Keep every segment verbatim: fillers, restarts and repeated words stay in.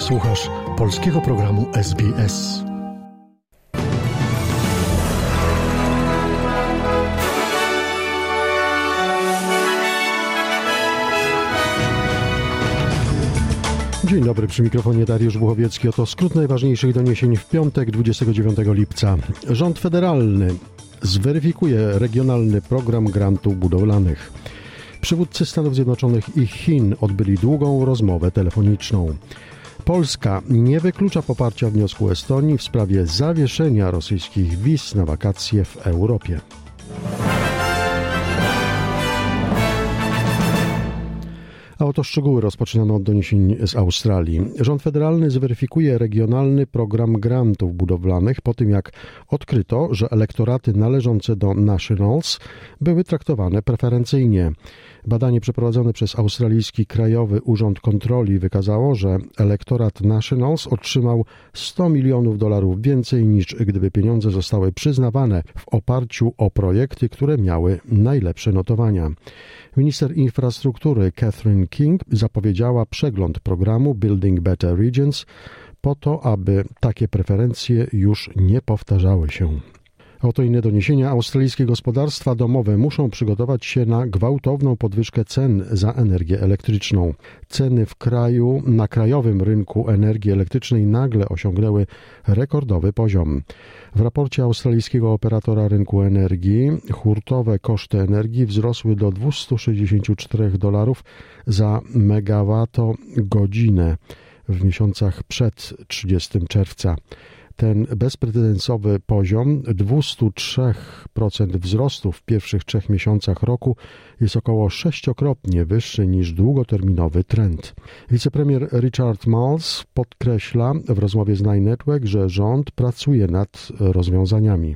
Słuchasz polskiego programu S B S. Dzień dobry, przy mikrofonie Dariusz Buchowiecki. Oto skrót najważniejszych doniesień w piątek, dwudziestego dziewiątego lipca. Rząd federalny zweryfikuje regionalny program grantów budowlanych. Przywódcy Stanów Zjednoczonych i Chin odbyli długą rozmowę telefoniczną. Polska nie wyklucza poparcia wniosku Estonii w sprawie zawieszenia rosyjskich wiz na wakacje w Europie. A oto szczegóły. Rozpoczynamy od doniesień z Australii. Rząd federalny zweryfikuje regionalny program grantów budowlanych po tym, jak odkryto, że elektoraty należące do Nationals były traktowane preferencyjnie. Badanie przeprowadzone przez australijski Krajowy Urząd Kontroli wykazało, że elektorat Nationals otrzymał sto milionów dolarów więcej, niż gdyby pieniądze zostały przyznawane w oparciu o projekty, które miały najlepsze notowania. Minister infrastruktury Catherine King zapowiedziała przegląd programu Building Better Regions po to, aby takie preferencje już nie powtarzały się. Oto inne doniesienia. Australijskie gospodarstwa domowe muszą przygotować się na gwałtowną podwyżkę cen za energię elektryczną. Ceny w kraju, na krajowym rynku energii elektrycznej nagle osiągnęły rekordowy poziom. W raporcie australijskiego operatora rynku energii hurtowe koszty energii wzrosły do dwieście sześćdziesiąt cztery dolarów za megawattogodzinę w miesiącach przed trzydziestego czerwca. Ten bezprecedensowy poziom dwieście trzy procent wzrostu w pierwszych trzech miesiącach roku jest około sześciokrotnie wyższy niż długoterminowy trend. Wicepremier Richard Marles podkreśla w rozmowie z Nine Network, że rząd pracuje nad rozwiązaniami.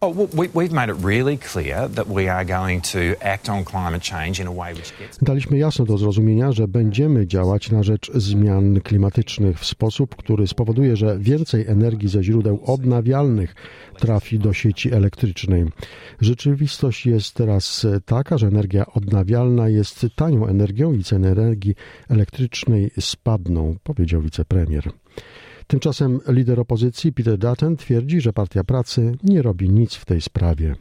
Daliśmy jasno do zrozumienia, że będziemy działać na rzecz zmian klimatycznych w sposób, który spowoduje, że więcej energii ze źródeł odnawialnych trafi do sieci elektrycznej. Rzeczywistość jest teraz taka, że energia odnawialna jest tanią energią i ceny energii elektrycznej spadną, powiedział wicepremier. Tymczasem lider opozycji Peter Dutton twierdzi, że Partia Pracy nie robi nic w tej sprawie.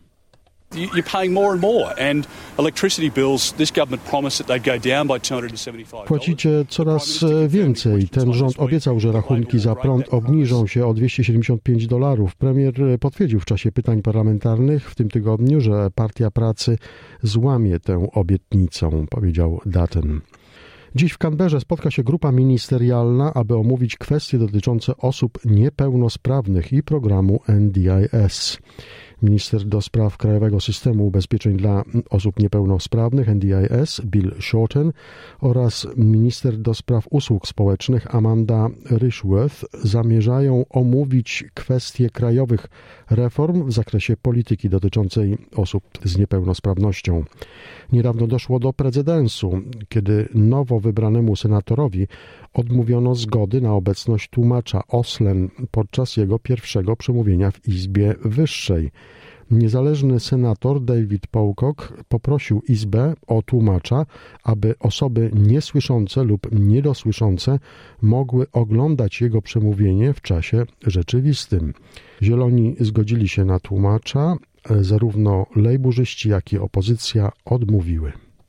Płacicie coraz więcej. Ten rząd obiecał, że rachunki za prąd obniżą się o dwieście siedemdziesiąt pięć dolarów. Premier potwierdził w czasie pytań parlamentarnych w tym tygodniu, że Partia Pracy złamie tę obietnicę, powiedział Dutton. Dziś w Canberrze spotka się grupa ministerialna, aby omówić kwestie dotyczące osób niepełnosprawnych i programu N D I S. Minister do spraw Krajowego Systemu Ubezpieczeń dla Osób Niepełnosprawnych N D I S Bill Shorten oraz minister do spraw usług społecznych Amanda Rishworth zamierzają omówić kwestie krajowych reform w zakresie polityki dotyczącej osób z niepełnosprawnością. Niedawno doszło do precedensu, kiedy nowo wybranemu senatorowi odmówiono zgody na obecność tłumacza Oslen podczas jego pierwszego przemówienia w Izbie Wyższej. Niezależny senator David Pocock poprosił Izbę o tłumacza, aby osoby niesłyszące lub niedosłyszące mogły oglądać jego przemówienie w czasie rzeczywistym. Zieloni zgodzili się na tłumacza, zarówno lejburzyści, jak i opozycja odmówiły.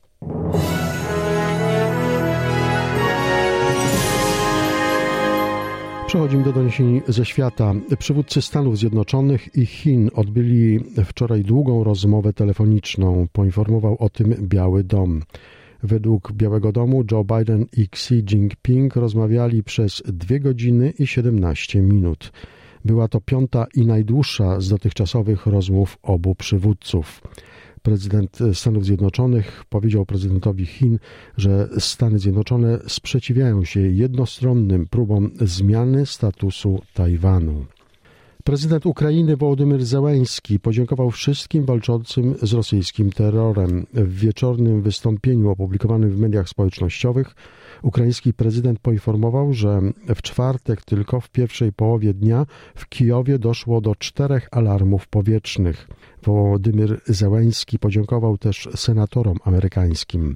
Przechodzimy do doniesień ze świata. Przywódcy Stanów Zjednoczonych i Chin odbyli wczoraj długą rozmowę telefoniczną. Poinformował o tym Biały Dom. Według Białego Domu Joe Biden i Xi Jinping rozmawiali przez dwie godziny i siedemnaście minut. Była to piąta i najdłuższa z dotychczasowych rozmów obu przywódców. Prezydent Stanów Zjednoczonych powiedział prezydentowi Chin, że Stany Zjednoczone sprzeciwiają się jednostronnym próbom zmiany statusu Tajwanu. Prezydent Ukrainy Wołodymyr Zełenski podziękował wszystkim walczącym z rosyjskim terrorem. W wieczornym wystąpieniu opublikowanym w mediach społecznościowych ukraiński prezydent poinformował, że w czwartek tylko w pierwszej połowie dnia w Kijowie doszło do czterech alarmów powietrznych. Wołodymyr Zełenski podziękował też senatorom amerykańskim.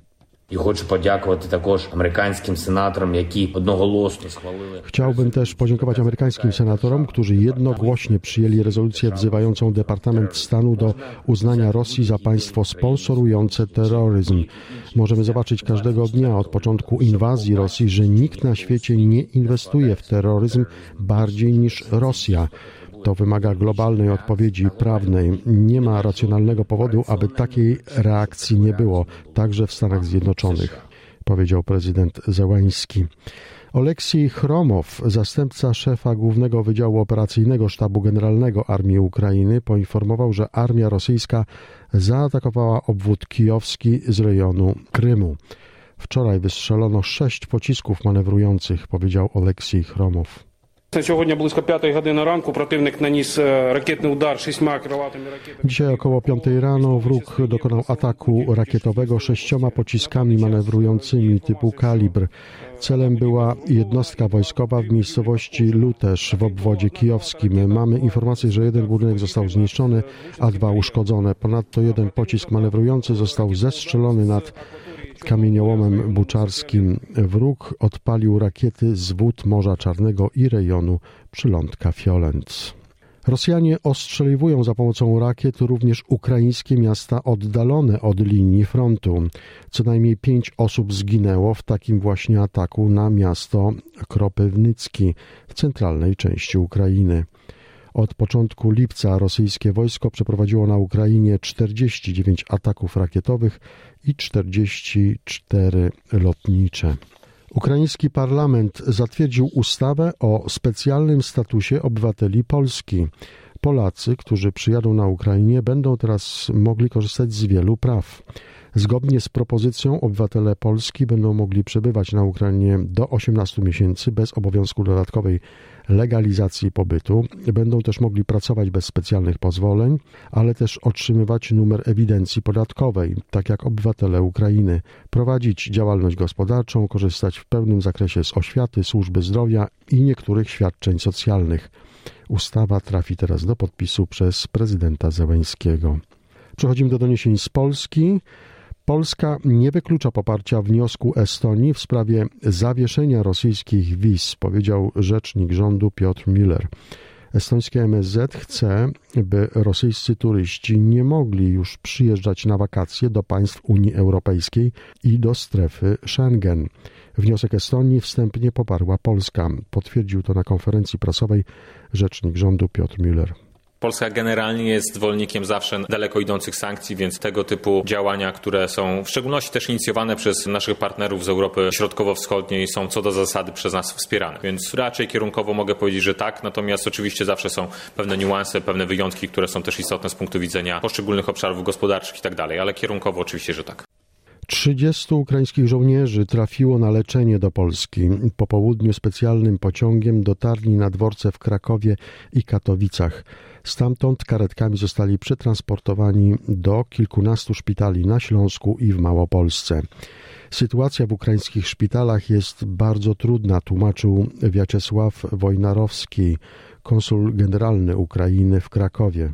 І хочу подякувати також американським сенаторам, які одноголосно схвалили. Chciałbym też podziękować amerykańskim senatorom, którzy jednogłośnie przyjęli rezolucję wzywającą Departament Stanu do uznania Rosji za państwo sponsorujące terroryzm. Możemy zobaczyć każdego dnia od początku inwazji Rosji, że nikt na świecie nie inwestuje w terroryzm bardziej niż Rosja. To wymaga globalnej odpowiedzi prawnej. Nie ma racjonalnego powodu, aby takiej reakcji nie było, także w Stanach Zjednoczonych, powiedział prezydent Zełański. Oleksij Chromow, zastępca szefa Głównego Wydziału Operacyjnego Sztabu Generalnego Armii Ukrainy, poinformował, że armia rosyjska zaatakowała obwód kijowski z rejonu Krymu. Wczoraj wystrzelono sześć pocisków manewrujących, powiedział Oleksij Chromow. Сьогодні близько п'ятої години ранку противник наніс ракетний удар шістьма крилатими ракетами. Dzisiaj około piątej rano wróg dokonał ataku rakietowego sześcioma pociskami manewrującymi typu kalibr. Celem była jednostka wojskowa w miejscowości Luterz w obwodzie kijowskim. Mamy informację, że jeden budynek został zniszczony, a dwa uszkodzone. Ponadto jeden pocisk manewrujący został zestrzelony nad kamieniołomem buczarskim. Wróg odpalił rakiety z wód Morza Czarnego i rejonu przylądka Fiolenc. Rosjanie ostrzeliwują za pomocą rakiet również ukraińskie miasta oddalone od linii frontu. Co najmniej pięć osób zginęło w takim właśnie ataku na miasto Kropywnicki w centralnej części Ukrainy. Od początku lipca rosyjskie wojsko przeprowadziło na Ukrainie czterdzieści dziewięć ataków rakietowych i czterdzieści cztery lotnicze. Ukraiński parlament zatwierdził ustawę o specjalnym statusie obywateli Polski. Polacy, którzy przyjadą na Ukrainie, będą teraz mogli korzystać z wielu praw. Zgodnie z propozycją obywatele Polski będą mogli przebywać na Ukrainie do osiemnastu miesięcy bez obowiązku dodatkowej legalizacji pobytu. Będą też mogli pracować bez specjalnych pozwoleń, ale też otrzymywać numer ewidencji podatkowej, tak jak obywatele Ukrainy, prowadzić działalność gospodarczą, korzystać w pełnym zakresie z oświaty, służby zdrowia i niektórych świadczeń socjalnych. Ustawa trafi teraz do podpisu przez prezydenta Zełańskiego. Przechodzimy do doniesień z Polski. Polska nie wyklucza poparcia wniosku Estonii w sprawie zawieszenia rosyjskich wiz, powiedział rzecznik rządu Piotr Müller. Estońskie M S Z chce, by rosyjscy turyści nie mogli już przyjeżdżać na wakacje do państw Unii Europejskiej i do strefy Schengen. Wniosek Estonii wstępnie poparła Polska. Potwierdził to na konferencji prasowej rzecznik rządu Piotr Müller. Polska generalnie jest zwolennikiem zawsze daleko idących sankcji, więc tego typu działania, które są w szczególności też inicjowane przez naszych partnerów z Europy Środkowo-Wschodniej, są co do zasady przez nas wspierane. Więc raczej kierunkowo mogę powiedzieć, że tak, natomiast oczywiście zawsze są pewne niuanse, pewne wyjątki, które są też istotne z punktu widzenia poszczególnych obszarów gospodarczych i tak dalej, ale kierunkowo oczywiście, że tak. trzydziestu ukraińskich żołnierzy trafiło na leczenie do Polski. Po południu specjalnym pociągiem dotarli na dworce w Krakowie i Katowicach. Stamtąd karetkami zostali przetransportowani do kilkunastu szpitali na Śląsku i w Małopolsce. Sytuacja w ukraińskich szpitalach jest bardzo trudna, tłumaczył Wiaczesław Wojnarowski, konsul generalny Ukrainy w Krakowie.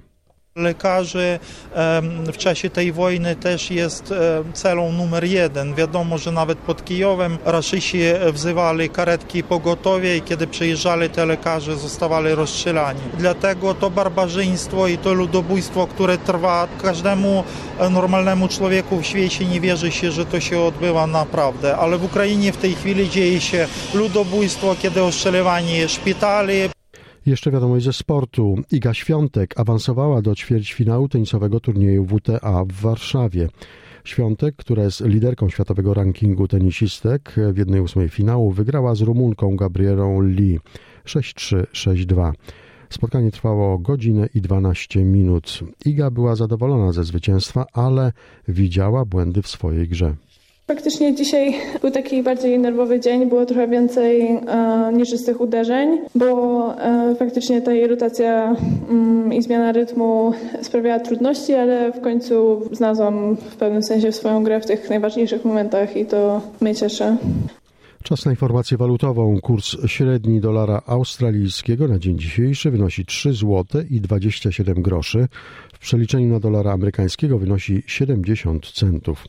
Lekarzy w czasie tej wojny też jest celą numer jeden. Wiadomo, że nawet pod Kijowem raszyści wzywali karetki pogotowie i kiedy przyjeżdżali te lekarze, zostawali rozstrzelani. Dlatego to barbarzyństwo i to ludobójstwo, które trwa, każdemu normalnemu człowieku w świecie nie wierzy się, że to się odbywa naprawdę. Ale w Ukrainie w tej chwili dzieje się ludobójstwo, kiedy ostrzeliwanie szpitali. Jeszcze wiadomość ze sportu. Iga Świątek awansowała do ćwierćfinału tenisowego turnieju W T A w Warszawie. Świątek, która jest liderką światowego rankingu tenisistek, w jednej ósmej finału wygrała z Rumunką Gabrielą Lee sześć trzy, sześć dwa. Spotkanie trwało godzinę i dwanaście minut. Iga była zadowolona ze zwycięstwa, ale widziała błędy w swojej grze. Faktycznie dzisiaj był taki bardziej nerwowy dzień, było trochę więcej e, nieczystych uderzeń, bo e, faktycznie ta jej rotacja mm, i zmiana rytmu sprawiała trudności, ale w końcu znalazłam w pewnym sensie swoją grę w tych najważniejszych momentach i to mnie cieszy. Czas na informację walutową. Kurs średni dolara australijskiego na dzień dzisiejszy wynosi trzy złote i dwadzieścia siedem groszy. W przeliczeniu na dolara amerykańskiego wynosi siedemdziesiąt centów.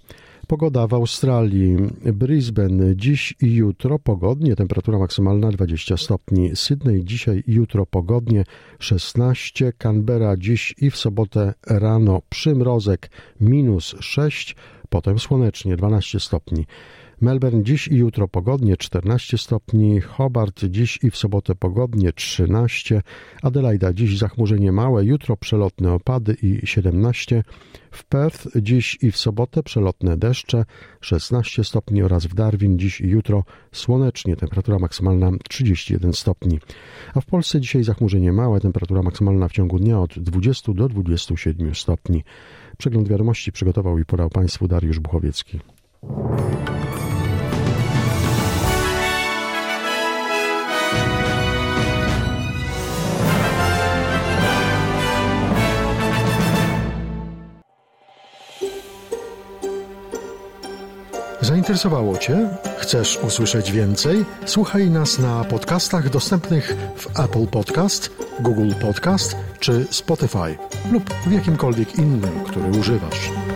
Pogoda w Australii. Brisbane dziś i jutro pogodnie, temperatura maksymalna dwadzieścia stopni. Sydney dzisiaj i jutro pogodnie szesnaście. Canberra dziś i w sobotę rano przymrozek minus sześć, potem słonecznie dwanaście stopni. Melbourne dziś i jutro pogodnie czternaście stopni, Hobart dziś i w sobotę pogodnie trzynaście, Adelaida dziś zachmurzenie małe, jutro przelotne opady i siedemnaście, w Perth dziś i w sobotę przelotne deszcze szesnaście stopni oraz w Darwin dziś i jutro słonecznie, temperatura maksymalna trzydzieści jeden stopni. A w Polsce dzisiaj zachmurzenie małe, temperatura maksymalna w ciągu dnia od dwudziestu do dwudziestu siedmiu stopni. Przegląd wiadomości przygotował i podał Państwu Dariusz Buchowiecki. Zainteresowało Cię? Chcesz usłyszeć więcej? Słuchaj nas na podcastach dostępnych w Apple Podcast, Google Podcast czy Spotify lub w jakimkolwiek innym, który używasz.